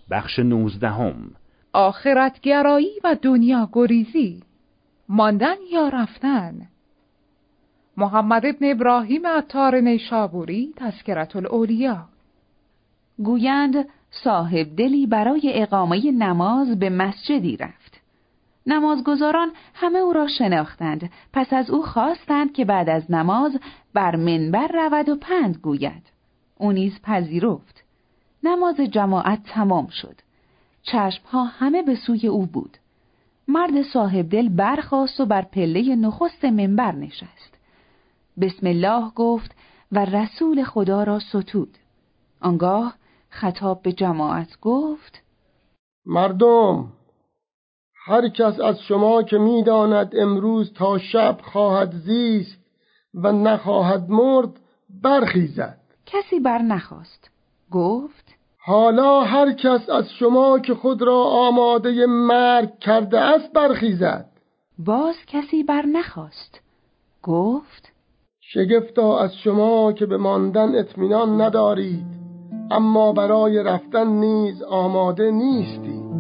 بخش 19. آخرتگرایی و دنیا گریزی، ماندن یا رفتن. محمد ابن ابراهیم عطار نیشابوری، تذکرة الاولیا. گویند صاحب دلی برای اقامه نماز به مسجدی رفت. نمازگزاران همه او را شناختند، پس از او خواستند که بعد از نماز بر منبر رود و پند گوید. او نیز پذیرفت. نماز جماعت تمام شد. چشمها همه به سوی او بود. مرد صاحب دل برخاست و بر پله نخست منبر نشست. بسم الله گفت و رسول خدا را ستود. آنگاه خطاب به جماعت گفت: مردم، هر کس از شما که می‌داند امروز تا شب خواهد زیست و نخواهد مرد برخیزد. کسی بر نخواست. گفت: حالا هر کس از شما که خود را آماده مرگ کرده است برخیزد. باز کسی بر نخواست. گفت: شگفتا از شما که به ماندن اطمینان ندارید، اما برای رفتن نیز آماده نیستید.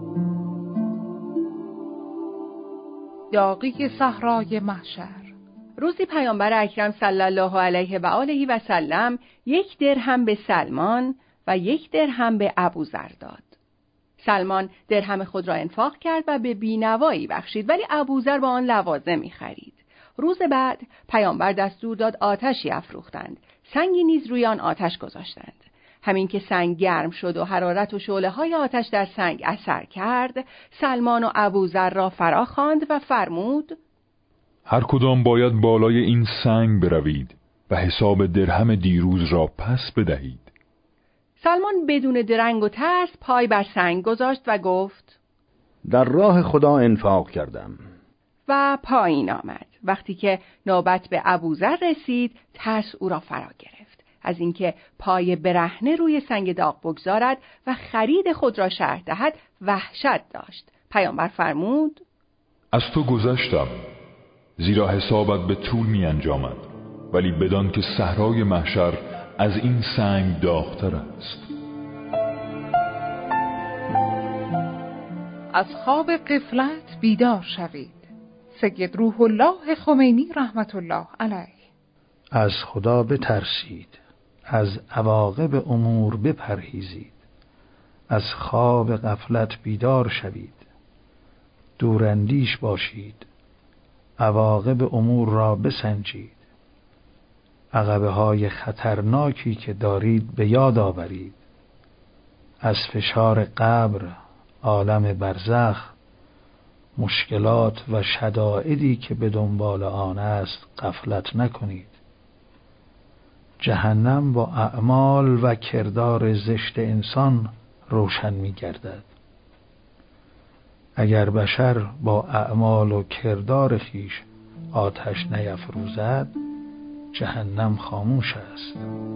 یاغی صحرای محشر. روزی پیامبر اکرم صلی الله علیه و آله و سلم 1 درهم به سلمان و 1 درهم به ابوذر داد. سلمان درهم خود را انفاق کرد و به بینوایی بخشید، ولی ابوذر با آن لوازمی خرید. روز بعد پیامبر دستور داد آتشی افروختند. سنگی نیز روی آن آتش گذاشتند. همین که سنگ گرم شد و حرارت و شعله‌های آتش در سنگ اثر کرد، سلمان و ابوذر را فرا خواند و فرمود: هر کدام باید بالای این سنگ بروید و حساب درهم دیروز را پس بدهید. سلمان بدون درنگ و ترس پای بر سنگ گذاشت و گفت: در راه خدا انفاق کردم. و پایین آمد. وقتی که نوبت به ابوذر رسید، ترس او را فرا گرفت از اینکه پای برهنه روی سنگ داغ بگذارد و خرید خود را شرح دهد وحشت داشت. پیامبر فرمود: از تو گذشتم، زیرا حسابت به طول می انجامد، ولی بدان که صحرای محشر از این سنگ داغ‌تر است. از خواب غفلت بیدار شوید. سید روح الله خمینی رحمت الله علیه. از خدا بترسید، از عواقب امور بپرهیزید، از خواب غفلت بیدار شوید، دوراندیش باشید، عواقب امور را بسنجید، عقبه های خطرناکی که دارید به یاد آورید، از فشار قبر، عالم برزخ، مشکلات و شدائدی که به دنبال آن است غفلت نکنید. جهنم با اعمال و کردار زشت انسان روشن می گردد. اگر بشر با اعمال و کردار خیش آتش نیفروزد، جهنم خاموش است.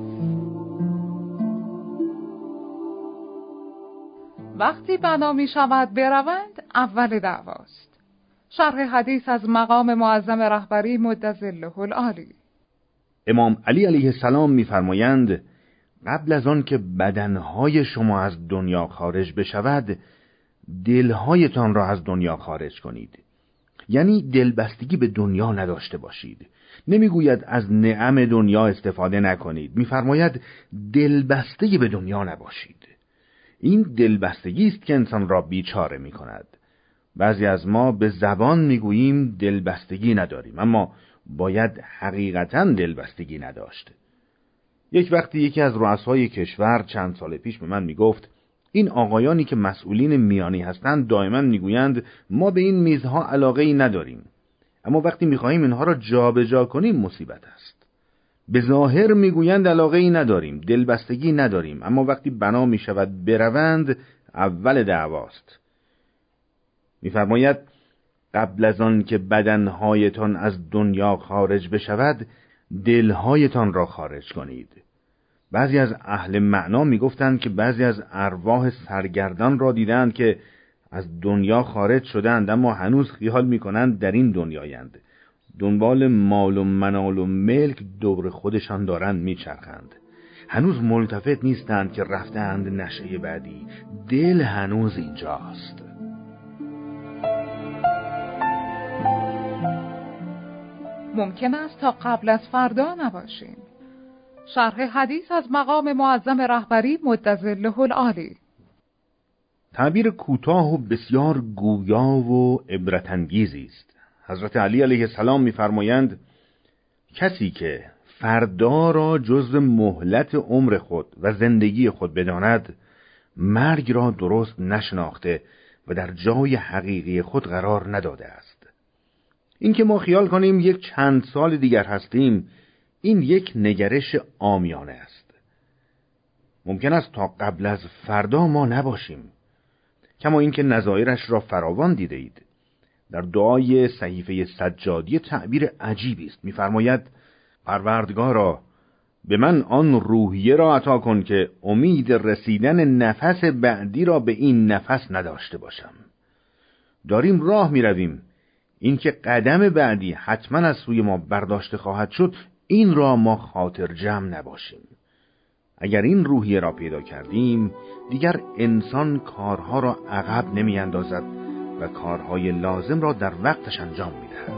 وقتی بنا می شود بروند، اول دعواست. شرح حدیث از مقام معظم رهبری مدظله العالی. امام علی علیه السلام می‌فرمایند قبل از آن که بدنهای شما از دنیا خارج بشود، دلهایتان را از دنیا خارج کنید. یعنی دلبستگی به دنیا نداشته باشید. نمیگوید از نعم دنیا استفاده نکنید، می‌فرماید دلبسته به دنیا نباشید. این دلبستگی است که انسان را بیچاره می‌کند. بعضی از ما به زبان می‌گوییم دلبستگی نداریم، اما باید حقیقتاً دلبستگی نداشت. یک وقتی یکی از رؤسای کشور چند سال پیش به من میگفت این آقایانی که مسئولین میانی هستند دائما میگویند ما به این میزها علاقه‌ای نداریم، اما وقتی میخواهیم اینها را جابجا کنیم مصیبت است. به ظاهر میگویند علاقه‌ای نداریم، دلبستگی نداریم، اما وقتی بنا میشود بروند اول دعواست. میفرماید قبل از آن که بدنهایتان از دنیا خارج بشود، دلهایتان را خارج کنید. بعضی از اهل معنا میگفتند که بعضی از ارواح سرگردان را دیدند که از دنیا خارج شدند، اما هنوز خیال میکنند در این دنیایند، دنبال مال و منال و ملک دور خودشان دارند میچرخند. هنوز ملتفت نیستند که رفتند نشأه بعدی. دل هنوز اینجاست. ممکن است تا قبل از فردا نباشیم. شرح حدیث از مقام معظم رهبری مدظله العالی. تعبیر کوتاه و بسیار گویا و عبرت انگیزی است. حضرت علی علیه السلام می‌فرمایند کسی که فردا را جز مهلت عمر خود و زندگی خود بداند، مرگ را درست نشناخته و در جای حقیقی خود قرار نداده است. این که ما خیال کنیم یک چند سال دیگر هستیم، این یک نگرش عامیانه است. ممکن است تا قبل از فردا ما نباشیم، کما اینکه نظایرش را فراوان دیده اید. در دعای صحیفه سجادی تعبیر عجیبی است. می‌فرماید پروردگارا به من آن روحیه را عطا کن که امید رسیدن نفس بعدی را به این نفس نداشته باشم. داریم راه می‌رویم، این که قدم بعدی حتما از سوی ما برداشته خواهد شد، این را ما خاطر جمع نباشیم. اگر این روحیه را پیدا کردیم، دیگر انسان کارها را عقب نمی اندازد و کارهای لازم را در وقتش انجام می دهد.